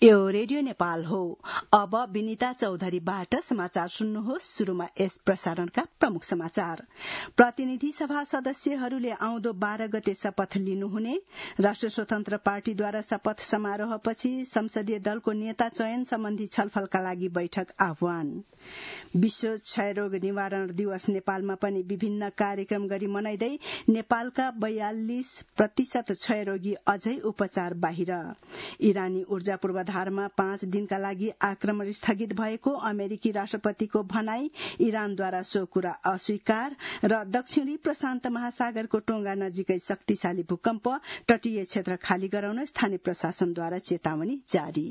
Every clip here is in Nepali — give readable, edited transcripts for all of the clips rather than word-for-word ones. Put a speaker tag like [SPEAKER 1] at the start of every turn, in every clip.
[SPEAKER 1] यो रेडियो नेपाल हो। अब विनिता चौधरीबाट समाचार सुन्नुहोस्। शुरूमा यस प्रसारणका प्रमुख समाचार। प्रतिनिधि सभा सदस्यहरूले आउँदो 12 गते शपथ लिनुहुने, राष्ट्रिय स्वतन्त्र पार्टीद्वारा शपथ समारोहपछि संसदीय दलको नेता चयन सम्बन्धी छलफलका लागि बैठक आह्वान। विश्व क्षयरोग निवारण दिवस नेपालमा पनि विभिन्न कार्यक्रम गरी मनाइँदै नेपालका 42% क्षयरोगी अझै उपचार बाहिर। इरानी ऊर्जा पूर्वाधारमा 5 दिनका लागि आक्रमण स्थगित भएको अमेरिकी राष्ट्रपतिको भनाई, इरानद्वारा सो कुरा अस्वीकार। र दक्षिणी प्रशान्त महासागरको टोंगा नजिकै शक्तिशाली भूकम्प, तटीय क्षेत्र खाली गराउन स्थानीय प्रशासनद्वारा चेतावनी जारी।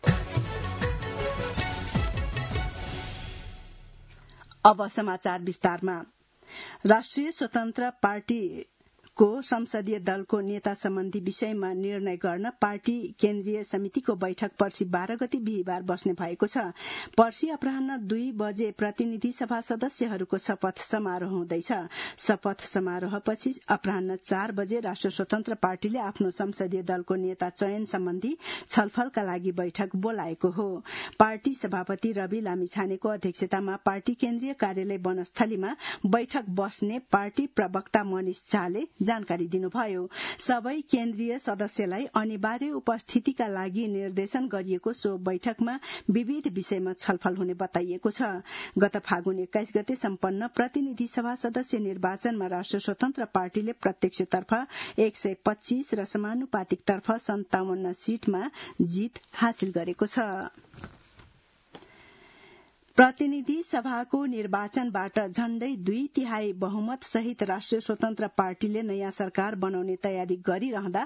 [SPEAKER 1] अब समाचार विस्तारमा। राष्ट्रिय स्वतन्त्र पार्टीको संसदीय दलको नेता सम्बन्धी विषयमा निर्णय गर्न पार्टी केन्द्रीय समितिको बैठक पर्सि 12 गते बिहीबार बस्ने भएको छ। पर्सि अपराह्न 2 बजे प्रतिनिधि सभा सदस्यहरूको शपथ समारोह हुँदैछ। शपथ समारोहपछि अपराह्न 4 बजे राष्ट्रिय स्वतन्त्र पार्टीले आफ्नो संसदीय दलको नेता चयन सम्बन्धी छलफलका लागि बैठक बोलाएको हो। पार्टी सभापति रवि लामिछानेको अध्यक्षतामा पार्टी केन्द्रीय कार्यालय वनस्थलीमा बैठक बस्ने पार्टी प्रवक्ता मनिष झाले जानकारी दिनुभयो। सबै केन्द्रीय सदस्यलाई अनिवार्य उपस्थितिका लागि निर्देशन गरिएको सो बैठकमा विविध विषयमा छलफल हुने बताइएको छ। गत फागुन 21 गते सम्पन्न प्रतिनिधि सभा सदस्य निर्वाचनमा राष्ट्रिय स्वतन्त्र पार्टीले प्रत्यक्षतर्फ 125 र समानुपातिकतर्फ 57 सीटमा जीत हासिल गरेको छ। प्रतिनिधि सभाको निर्वाचनबाट झण्डै 2/3 बहुमत सहित राष्ट्रिय स्वतन्त्र पार्टीले नयाँ सरकार बनाउने तयारी गरिरहँदा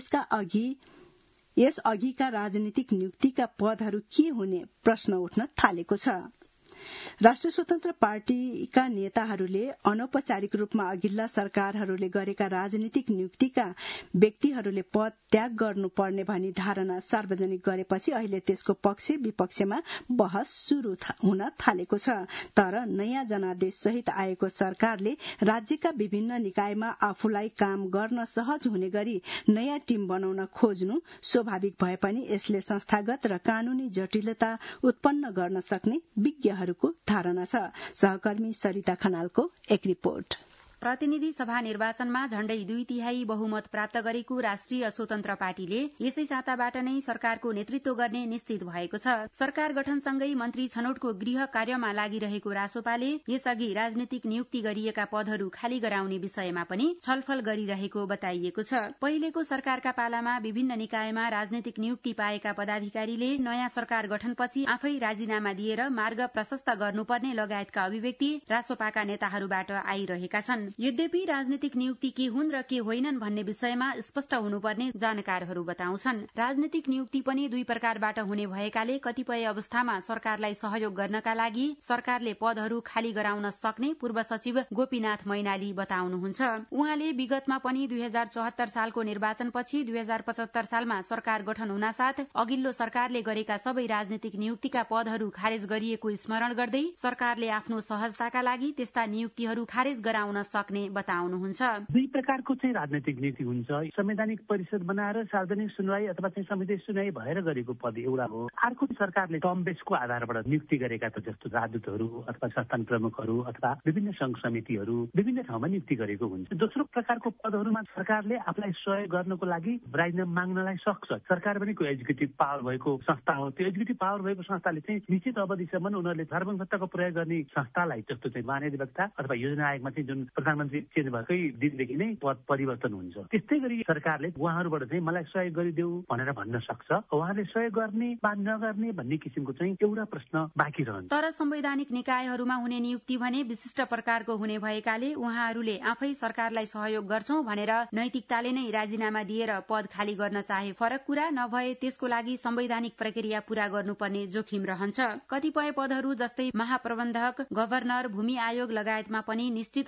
[SPEAKER 1] यस अघिका राजनीतिक नियुक्तिका पदहरू के हुने प्रश्न उठ्न थालेको छ। राष्ट्रिय स्वतन्त्र पार्टीका नेताहरूले अनौपचारिक रूपमा अघिल्ला सरकारहरूले गरेका राजनीतिक नियुक्तिका व्यक्तिहरूले पद त्याग गर्नुपर्ने भनी धारणा सार्वजनिक गरेपछि अहिले त्यसको पक्ष विपक्षमा बहस शुरू हुन थालेको छ। तर नयाँ जनादेश सहित आएको सरकारले राज्यका विभिन्न निकायमा आफूलाई काम गर्न सहज हुने गरी नयाँ टीम बनाउन खोज्नु स्वाभाविक भए पनि यसले संस्थागत र कानूनी जटिलता उत्पन्न गर्न सक्ने विज्ञहरूको धारणा छ। सहकर्मी सरिता खनालको एक रिपोर्ट।
[SPEAKER 2] प्रतिनिधि सभा निर्वाचनमा झण्डै 2/3 बहुमत प्राप्त गरेको राष्ट्रिय स्वतन्त्र पार्टीले यसै साताबाट नै सरकारको नेतृत्व गर्ने निश्चित भएको छ। सरकार गठनसँगै मन्त्री छनौटको गृह कार्यमा लागिरहेको रासोपाले यसअघि राजनीतिक नियुक्ति गरिएका पदहरू खाली गराउने विषयमा पनि छलफल गरिरहेको बताइएको छ। पहिलेको सरकारका पालामा विभिन्न निकायमा राजनीतिक नियुक्ति पाएका पदाधिकारीले नयाँ सरकार गठनपछि आफै राजीनामा दिएर मार्ग प्रशस्त गर्नुपर्ने लगायतका अभिव्यक्ति रासोपाका नेताहरूबाट आइरहेका छन्। यद्यपि राजनीतिक नियुक्ति के हुन् र के होइनन् भन्ने विषयमा स्पष्ट हुनुपर्ने जानकारहरू बताउँछन्। राजनीतिक नियुक्ति पनि 2 प्रकारबाट हुने भएकाले कतिपय अवस्थामा सरकारलाई सहयोग गर्नका लागि सरकारले पदहरू खाली गराउन सक्ने पूर्व सचिव गोपीनाथ मैनाली बताउनुहुन्छ। उहाँले विगतमा पनि 2074 सालको निर्वाचनपछि 2075 सालमा सरकार गठन हुनासाथ अघिल्लो सरकारले गरेका सबै राजनीतिक नियुक्तिका पदहरू खारेज गरिएको स्मरण गर्दै सरकारले आफ्नो सहजताका लागि त्यस्ता नियुक्तिहरू खारेज गराउन सक्ने बताउनुहुन्छ।
[SPEAKER 3] 2 प्रकारको चाहिँ राजनीतिक नीति हुन्छ। संवैधानिक परिषद बनाएर सार्वजनिक सुनवाई अथवा चाहिँ संविधान सुनवाई भएर गरेको पद एउटा हो। अर्को सरकारले टर्म बेसको आधारबाट नियुक्ति गरेका त जस्तो राजदूतहरू अथवा संस्थान प्रमुखहरू अथवा विभिन्न संघ समितिहरू विभिन्न ठाउँमा नियुक्ति गरेको हुन्छ। दोस्रो प्रकारको पदहरूमा सरकारले आफूलाई सहयोग गर्नको लागि राजीनामा माग्नलाई सक्छ। सरकार पनि को एक्जिक्युटिभ पावर भएको संस्था हो। त्यो एक्जिक्युटिभ पावर भएको संस्थाले चाहिँ निश्चित अवधिसम्म उनीहरूले सार्वभौमसत्ताको प्रयोग गर्ने संस्थालाई जस्तो चाहिँ महाधिवक्ता अथवा योजना आयोगमा चाहिँ जुन प्रधानमन्त्री चेन्ज भएकै दिनदेखि नै पद परिवर्तन हुन्छ। त्यस्तै गरी सरकारले उहाँहरूबाट चाहिँ मलाई सहयोग गरिदेऊ भनेर भन्न सक्छ। उहाँले सहयोग गर्ने वा नगर्ने भन्ने किसिमको चाहिँ एउटा प्रश्न बाँकी रहन्छ।
[SPEAKER 2] तर संवैधानिक निकायहरूमा हुने नियुक्ति भने विशिष्ट प्रकारको हुने भएकाले उहाँहरूले आफै सरकारलाई सहयोग गर्छौं भनेर नैतिकताले नै राजीनामा दिएर पद खाली गर्न चाहे फरक कुरा, नभए त्यसको लागि संवैधानिक प्रक्रिया पूरा गर्नुपर्ने जोखिम रहन्छ। कतिपय पदहरू जस्तै महाप्रबन्धक, गभर्नर, भूमि आयोग लगायतमा पनि निश्चित अवधि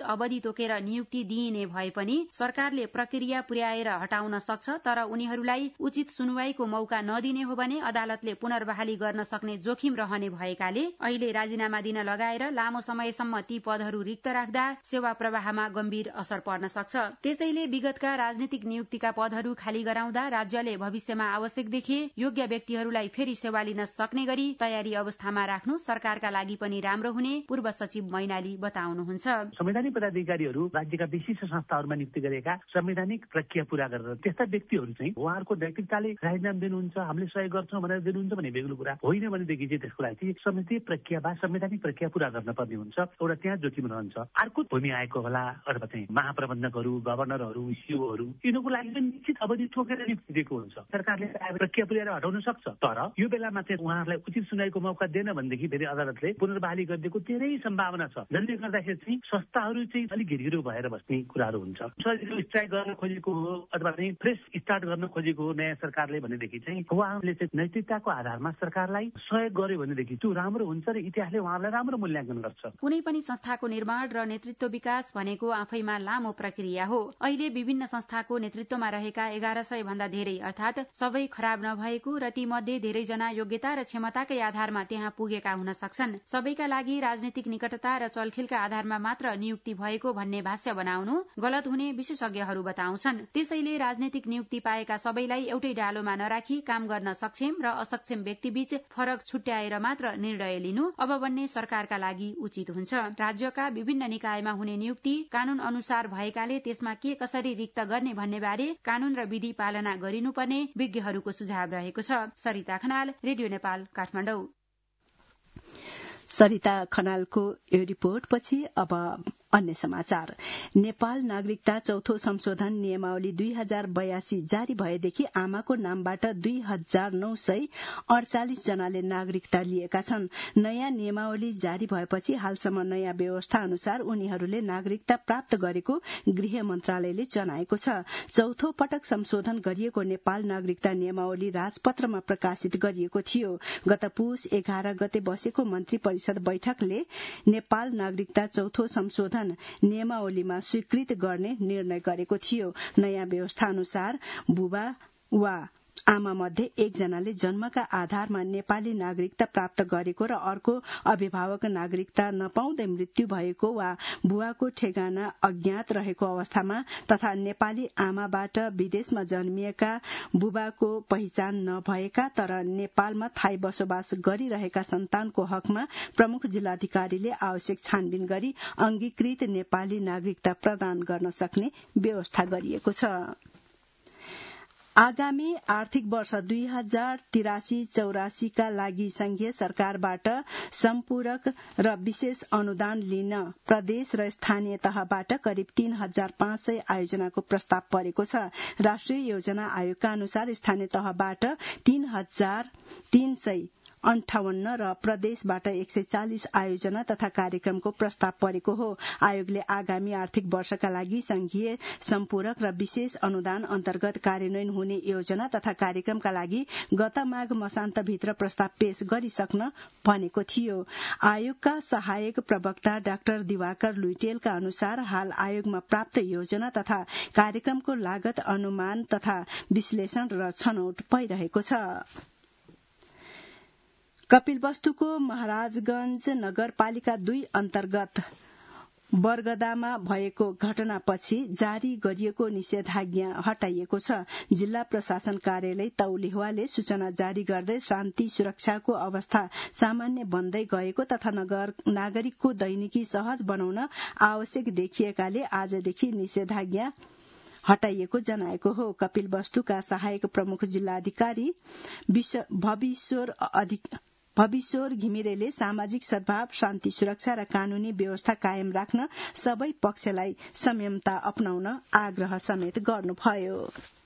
[SPEAKER 2] तोकेर नियुक्ति दिइने भए पनि सरकारले प्रक्रिया पुर्याएर हटाउन सक्छ, तर उनीहरूलाई उचित सुनवाईको मौका नदिने हो भने अदालतले पुनर्बहाली गर्न सक्ने जोखिम रहने भएकाले अहिले राजीनामा दिन लगाएर लामो समयसम्म ती पदहरू रिक्त राख्दा सेवा प्रवाहमा गम्भीर असर पर्न सक्छ। त्यसैले विगतका राजनीतिक नियुक्तिका पदहरू खाली गराउँदा राज्यले भविष्यमा आवश्यक देखे योग्य व्यक्तिहरूलाई फेरि सेवा लिन सक्ने गरी तयारी अवस्थामा राख्नु सरकारका लागि पनि राम्रो हुने पूर्व सचिव मैनाली बताउनुहुन्छ।
[SPEAKER 3] संवैधानिक पदाधिकारीहरू राज्यका विशिष्ट संस्थाहरूमा नियुक्ति गरेका संवैधानिक प्रक्रिया पूरा गरेर त्यस्ता व्यक्तिहरू चाहिँ उहाँहरूको नैतिकताले राजीनामा दिनुहुन्छ, हामीले सहयोग गर्छौँ भनेर दिनुहुन्छ भने बेग्लो कुरा होइन भनेदेखि चाहिँ त्यसको लागि संसदीय प्रक्रिया वा संवैधानिक प्रक्रिया पूरा गर्न पर्ने हुन्छ। एउटा त्यहाँ जोखिम रहन्छ। अर्को भूमि आएको होला अथवा चाहिँ महाप्रबन्धकहरू, गभर्नरहरू, सिओहरू यिनीहरूको लागि पनि निश्चित अवधि तोकेर नियुक्ति दिएको हुन्छ। सरकारले प्रक्रिया पुर्याएर हटाउन सक्छ, तर यो बेलामा चाहिँ उहाँहरूलाई उचित सुनवाईको मौका दिएन भनेदेखि फेरि अदालतले पुनर्बहाली गरिदिएको धेरै सम्भावना छ। जसले गर्दाखेरि चाहिँ संस्थाहरू चाहिँ अलिक घिरघिरो भएर बस्ने कुराहरू हुन्छ। सजिलो स्ट्राइक गर्न खोजेको हो अथवा चाहिँ फ्रेस स्टार्ट गर्न खोजेको हो नयाँ सरकारले भनेदेखि चाहिँ उहाँहरूले चाहिँ नैतिकताको आधारमा सरकारलाई सहयोग गर्यो भनेदेखि त्यो राम्रो हुन्छ र इतिहासले उहाँहरूलाई राम्रो मूल्याङ्कन गर्छ।
[SPEAKER 2] कुनै पनि संस्थाको निर्माण र नेतृत्व विकास भनेको आफैमा लामो प्रक्रिया हो। अहिले विभिन्न संस्थाको नेतृत्वमा रहेका 1100 भन्दा धेरै अर्थात सबै खराब नभएको र ती मध्ये धेरैजना योग्यता र क्षमताकै आधारमा त्यहाँ पुगेका हुन सक्छन्। सबैका लागि राजनीतिक निकटता र चलखेलका आधारमा मात्र नियुक्ति भएको भन्ने भाष्य बनाउनु गलत हुने विशेषज्ञहरू बताउँछन्। त्यसैले राजनीतिक नियुक्ति पाएका सबैलाई एउटै डालोमा नराखी काम गर्न सक्षम र असक्षम व्यक्तिबीच फरक छुट्याएर मात्र निर्णय लिनु अब बन्ने सरकारका लागि उचित हुन्छ। राज्यका विभिन्न निकायमा हुने नियुक्ति कानून अनुसार भएकाले त्यसमा के कसरी रिक्त गर्ने भन्ने बारे कानून र विधि पालना गरिनुपर्ने विज्ञहरूको सुझाव रहेको छ। सरिता खनाल, रेडियो नेपाल, काठमाडौँ।
[SPEAKER 1] सरिता खनालको यो रिपोर्टपछि अब अन्य समाचार। नेपाल नागरिकता चौथो संशोधन नियमावली 2082 जारी भएदेखि आमाको नामबाट 2948 जनाले नागरिकता लिएका छन्। नयाँ नियमावली जारी भएपछि हालसम्म नयाँ व्यवस्था अनुसार उनीहरूले नागरिकता प्राप्त गरेको गृह मन्त्रालयले जनाएको छ। चौथो पटक संशोधन गरिएको नेपाल नागरिकता नियमावली राजपत्रमा प्रकाशित गरिएको थियो। गत पुस 11 गते बसेको मन्त्री परिषद बैठकले नेपाल नागरिकता चौथो संशोधन नियमावलीमा स्वीकृत गर्ने निर्णय गरेको थियो। नयाँ व्यवस्था अनुसार बुबा वा आमा मध्ये एकजनाले जन्मका आधारमा नेपाली नागरिकता प्राप्त गरेको र अर्को अभिभावक नागरिकता नपाउँदै मृत्यु भएको वा बुवाको ठेगाना अज्ञात रहेको अवस्थामा तथा नेपाली आमाबाट विदेशमा जन्मिएका बुबाको पहिचान नभएका तर नेपालमा थायी बसोबास गरिरहेका सन्तानको हकमा प्रमुख जिल्लाधिकारीले आवश्यक छानबिन गरी अंगीकृत नेपाली नागरिकता प्रदान गर्न सक्ने व्यवस्था गरिएको छ। आगामी आर्थिक वर्ष 2083-84 का लागि संघीय सरकारबाट सम्पूरक र विशेष अनुदान लिन प्रदेश र स्थानीय तहबाट करिब 3500 आयोजनाको प्रस्ताव परेको छ। राष्ट्रिय योजना आयोगका अनुसार स्थानीय तहबाट 3358 र प्रदेशबाट 140 आयोजना तथा कार्यक्रमको प्रस्ताव परेको हो। आयोगले आगामी आर्थिक वर्षका लागि संघीय सम्पूरक र विशेष अनुदान अन्तर्गत कार्यान्वयन हुने योजना तथा कार्यक्रमका लागि गत माघ मसान्तभित्र प्रस्ताव पेश गरिसक्न भनेको थियो। आयोगका सहायक प्रवक्ता डाक्टर दिवाकर लुइटेलका अनुसार हाल आयोगमा प्राप्त योजना तथा कार्यक्रमको लागत अनुमान तथा विश्लेषण र छनौट भइरहेको छ। कपिलवस्तुको महाराजगंज नगरपालिका 2 अन्तर्गत बरगदामा भएको घटनापछि जारी गरिएको निषेधाज्ञा हटाइएको छ। जिल्ला प्रशासन कार्यालय तौलिहुवाले सूचना जारी गर्दै शान्ति सुरक्षाको अवस्था सामान्य बन्दै गएको तथा नागरिकको दैनिकी सहज बनाउन आवश्यक देखिएकाले आजदेखि निषेधाज्ञा हटाइएको जनाएको हो। कपिलवस्तुका सहायक प्रमुख जिल्लाधिकारी भविश्वर घिमिरेले सामाजिक सद्भाव, शान्ति सुरक्षा र कानूनी व्यवस्था कायम राख्न सबै पक्षलाई संयमता अपनाउन आग्रह समेत गर्नुभयो।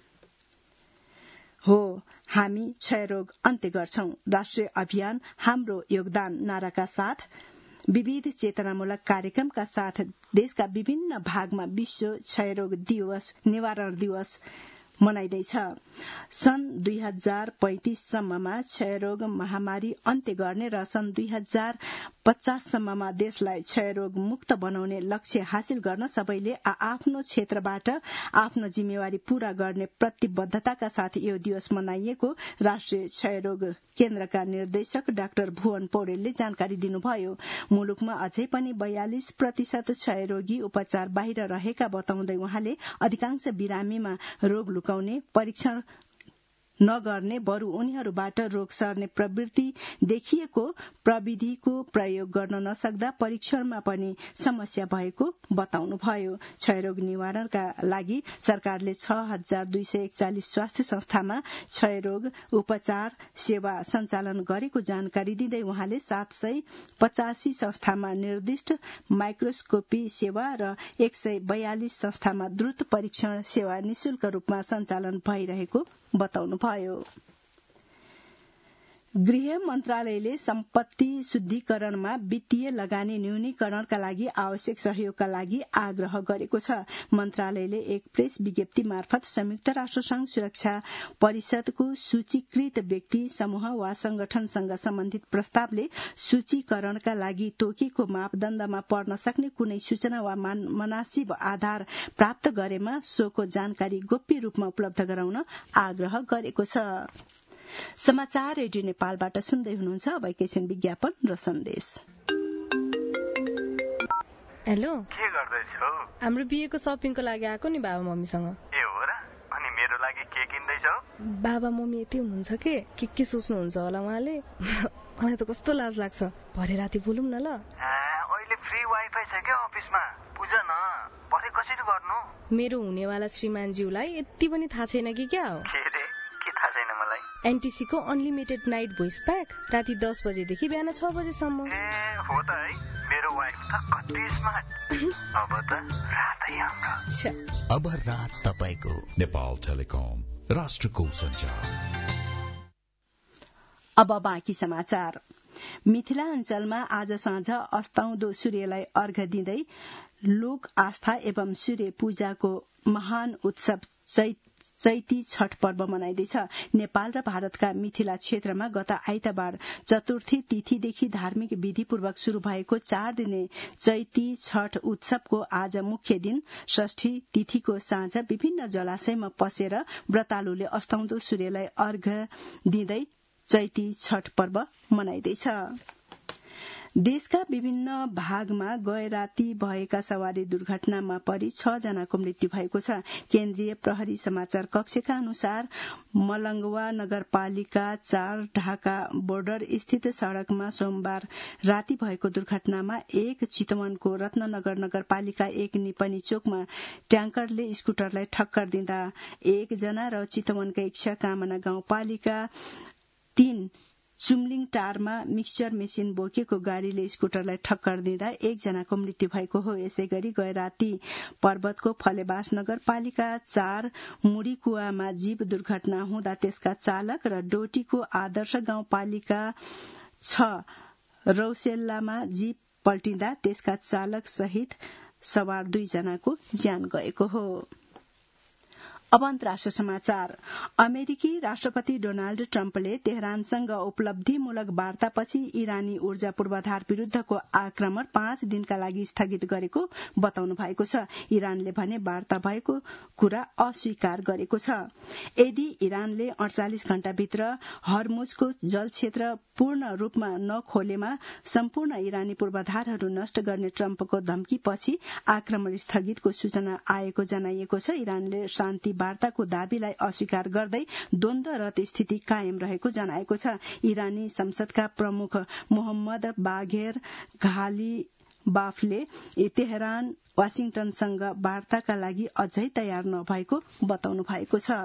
[SPEAKER 1] हो हामी क्षयरोग अन्त्य गर्छौं राष्ट्रिय अभियान हाम्रो योगदान नाराका साथ विविध चेतनामूलक कार्यक्रमका साथ देशका विभिन्न भागमा विश्व क्षयरोग दिवस निवारण दिवस मनाइँदैछ। सन् 2035 सम्ममा क्षयरोग महामारी अन्त्य गर्ने र सन् 2050 सम्ममा देशलाई क्षयरोग मुक्त बनाउने लक्ष्य हासिल गर्न सबैले आफ्नो क्षेत्रबाट आफ्नो जिम्मेवारी पूरा गर्ने प्रतिबद्धताका साथ यो दिवस मनाइएको राष्ट्रिय क्षयरोग केन्द्रका निर्देशक डाक्टर भुवन पौडेलले जानकारी दिनुभयो। मुलुकमा अझै पनि 42% क्षयरोगी उपचार बाहिर रहेका बताउँदै उहाँले अधिकांश बिरामीमा रोग लुकाउने परीक्षण नगर्ने बरु उनीहरूबाट रोग सर्ने प्रवृत्ति देखिएको प्रविधिको प्रयोग गर्न नसक्दा परीक्षणमा पनि समस्या भएको बताउनुभयो। क्षयरोग निवारणका लागि सरकारले 6241 स्वास्थ्य संस्थामा क्षयरोग उपचार सेवा सञ्चालन गरेको जानकारी दिँदै उहाँले 785 संस्थामा निर्दिष्ट माइक्रोस्कोपी सेवा र 142 संस्थामा द्रुत परीक्षण सेवा निशुल्क रूपमा सञ्चालन भइरहेको बताउनुभयो। गृह मन्त्रालयले सम्पत्ति शुद्धिकरणमा वित्तीय लगानी न्यूनीकरणका लागि आवश्यक सहयोगका लागि आग्रह गरेको छ। मन्त्रालयले एक प्रेस विज्ञप्ति मार्फत संयुक्त राष्ट्रसंघ सुरक्षा परिषदको सूचीकृत व्यक्ति समूह वा संगठनसँग सम्बन्धित प्रस्तावले सूचीकरणका लागि तोकिएको मापदण्डमा पर्न सक्ने कुनै सूचना वा मनासिब आधार प्राप्त गरेमा सोको जानकारी गोप्य रूपमा उपलब्ध गराउन आग्रह गरेको छ। समाचार रेडियो नेपालबाट सुन्दै हुनुहुन्छ। अब एकैछिन विज्ञापन र सन्देश।
[SPEAKER 4] हेलो,
[SPEAKER 5] के गर्दैछौ?
[SPEAKER 4] हाम्रो बिहेको शपिङको लागि आएको नि बाबा मम्मीसँग।
[SPEAKER 5] ए हो र? अनि मेरो लागि के किन्दैछौ?
[SPEAKER 4] बाबा मम्मी यति हुनुहुन्छ के सोच्नुहुन्छ होला उहाँले। मलाई त कस्तो लाज लाग्छ। भरे राति बोलौँ न ल।
[SPEAKER 5] अहिले फ्री वाइफाई छ के अफिसमा? बुझ न, भरे कसरी गर्नु?
[SPEAKER 4] मेरो हुनेवाला श्रीमानज्यूलाई यति पनि थाहा छैन कि क्या हो?
[SPEAKER 5] के थाहा छैन मलाई?
[SPEAKER 4] एनटीसी को अनलिमिटेड नाइट भोइस प्याक राति 10 बजेदेखि बिहान 6 बजेसम्म।
[SPEAKER 5] हो त है, मेरो वाइफ त कति स्मार्ट। अब त रातै हाम्रो।
[SPEAKER 6] अब रात तपाईको। नेपाल टेलिकम, राष्ट्रको सञ्चार।
[SPEAKER 1] अब बाँकी समाचार। मिथिला अञ्चलमा आज साँझ अस्ताउँदो सूर्यलाई अर्घ्य दिँदै लोक आस्था एवं सूर्य पूजाको महान उत्सव चैती छठ पर्व मनाइँदैछ। नेपाल र भारतका मिथिला क्षेत्रमा गत आइतबार चतुर्थी तिथिदेखि धार्मिक विधिपूर्वक शुरू भएको 4 दिने चैती छठ उत्सवको आज मुख्य दिन षष्ठी तिथिको साँझ विभिन्न जलाशयमा पसेर व्रतालुले अस्ताउँदो सूर्यलाई अर्घ्य दिँदै चैती छठ पर्व मनाइँदैछ। देशका विभिन्न भागमा गए राति भएका सवारी दुर्घटनामा परि 6 जनाको मृत्यु भएको छ। केन्द्रीय प्रहरी समाचार कक्षका अनुसार मलंगवा नगरपालिका 4 ढाका बोर्डर स्थित सड़कमा सोमबार राति भएको दुर्घटनामा एक चितवनको रत्ननगर नगरपालिका 1 निपनी चोकमा ट्याङ्करले स्कुटरलाई ठक्कर दिँदा 1 जना र चितवनका इच्छा कामना गाउँपालिका 3 चुम्लिङ टारमा मिक्सचर मेसिन बोकेको गाड़ीले स्कुटरलाई ठक्कर दिँदा 1 जनाको मृत्यु भएको हो। यसैगरी गए राति पर्वतको फलेबास नगरपालिका 4 मुडी कुवामा जीव दुर्घटना हुँदा त्यसका चालक र डोटीको आदर्श गाउँपालिका 6 रौसेल्लामा जीव पल्टिँदा त्यसका चालक सहित सवार 2 जनाको ज्यान गएको हो। अब अन्तर्राष्ट्रिय समाचार। अमेरिकी राष्ट्रपति डोनाल्ड ट्रम्पले तेहरानसँग उपलब्धिमूलक वार्तापछि इरानी ऊर्जा पूर्वाधार विरूद्धको आक्रमण 5 दिनका लागि स्थगित गरेको बताउनु भएको छ। इरानले भने वार्ता भएको कुरा अस्वीकार गरेको छ। यदि इरानले 48 घण्टाभित्र हर्मुजको जलक्षेत्र पूर्ण रूपमा नखोलेमा सम्पूर्ण इरानी पूर्वाधारहरू नष्ट गर्ने ट्रम्पको धम्कीपछि आक्रमण स्थगितको सूचना आएको जनाइएको छ। इरानले शान्ति वार्ताको दावीलाई अस्वीकार गर्दै द्वन्द्वरत स्थिति कायम रहेको जनाएको छ। इरानी संसदका प्रमुख मोहम्मद बाघेर घालीबाफले तेहरान वाशिंगटनसँग वार्ताका लागि अझै तयार नभएको बताउनु भएको छ।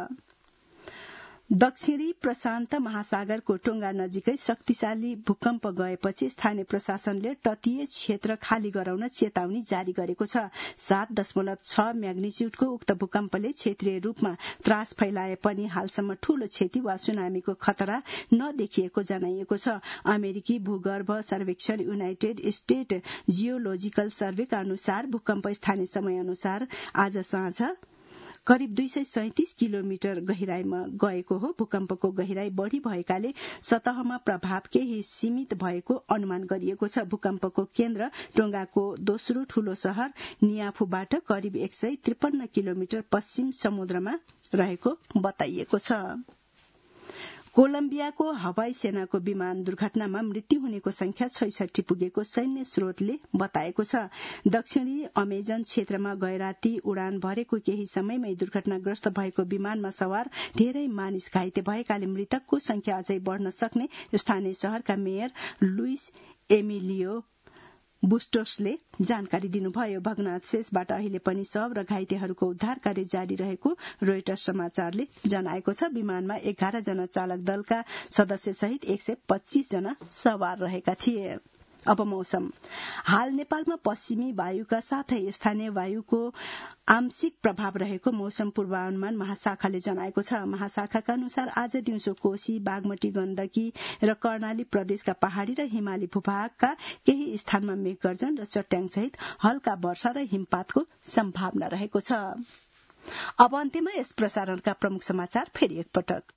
[SPEAKER 1] दक्षिणी प्रशान्त महासागरको टोंगा नजिकै शक्तिशाली भूकम्प गएपछि स्थानीय प्रशासनले तटीय क्षेत्र खाली गराउन चेतावनी जारी गरेको छ। 7.6 म्याग्निच्युडको उक्त भूकम्पले क्षेत्रीय रूपमा त्रास फैलाए पनि हालसम्म ठूलो क्षति वा सुनामीको खतरा नदेखिएको जनाइएको छ। अमेरिकी भूगर्भ सर्वेक्षण युनाइटेड स्टेट जियोलोजिकल सर्वेका अनुसार भूकम्प स्थानीय समय अनुसार आज साँझ करिब 237 किलोमिटर गहिराईमा गएको हो। भूकम्पको गहिराई बढ़ी भएकाले सतहमा प्रभाव केही सीमित भएको अनुमान गरिएको छ। भूकम्पको केन्द्र टोंगाको दोस्रो ठूलो शहर नियाफूबाट करिब 153 किलोमिटर पश्चिम समुद्रमा रहेको बताइएको छ। कोलम्बियाको हवाई सेनाको विमान दुर्घटनामा मृत्यु हुनेको संख्या 66 पुगेको सैन्य स्रोतले बताएको छ। दक्षिणी अमेजन क्षेत्रमा गएराती उडान भरेको केही समयमै दुर्घटनाग्रस्त भएको विमानमा सवार धेरै मानिस घाइते भएकाले मृतकको संख्या अझै बढ़न सक्ने स्थानीय शहरका मेयर लुइस एमिलियो बुस्टोसले जानकारी दिनुभयो। भग्नावशेषबाट अहिले पनि शव र घाइतेहरूको उद्धार कार्य जारी रहेको रोइटर्स समाचारले जनाएको छ। विमानमा 11 जना चालक दलका सदस्य सहित 125 जना सवार रहेका थिए। अब मौसम। हाल नेपालमा पश्चिमी वायुका साथै स्थानीय वायुको आंशिक प्रभाव रहेको मौसम पूर्वानुमान महाशाखाले जनाएको छ। महाशाखाका अनुसार आज दिउँसो कोशी, बागमती, गण्डकी र कर्णाली प्रदेशका पहाड़ी र हिमाली भूभागका केही स्थानमा मेघगर्जन र चट्याङसहित हल्का वर्षा र हिमपातको सम्भावना रहेको छ। अब अन्त्यमा यस प्रसारणका प्रमुख समाचार फेरि एकपटक।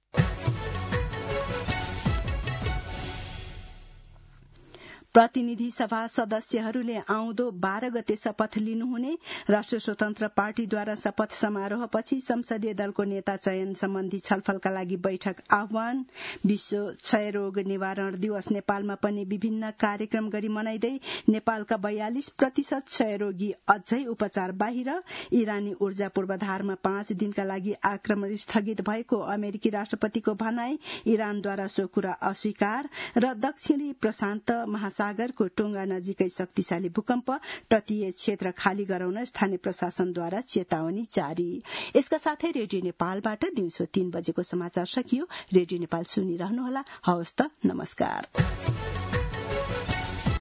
[SPEAKER 1] प्रतिनिधि सभा सदस्यहरूले आउँदो 12 गते शपथ लिनुहुने राष्ट्रिय स्वतन्त्र पार्टीद्वारा शपथ समारोहपछि संसदीय दलको नेता चयन सम्बन्धी छलफलका लागि बैठक आह्वान। विश्व क्षयरोग निवारण दिवस नेपालमा पनि विभिन्न कार्यक्रम गरी मनाइँदै नेपालका 42% क्षयरोगी अझै उपचार बाहिर। इरानी ऊर्जा पूर्वाधारमा 5 दिनका लागि आक्रमण स्थगित भएको अमेरिकी राष्ट्रपतिको भनाई, इरानद्वारा सो कुरा अस्वीकार। र दक्षिणी प्रशान्त महासागरको टोंगा नजिकै शक्तिशाली भूकम्प, तटीय क्षेत्र खाली गराउन स्थानीय प्रशासनद्वारा चेतावनी जारी। यसका साथै रेडियो नेपालबाट दिउँसो 3 बजेको समाचार सकियो। रेडियो नेपाल सुनिरहनुहोला। हवस् त, नमस्कार।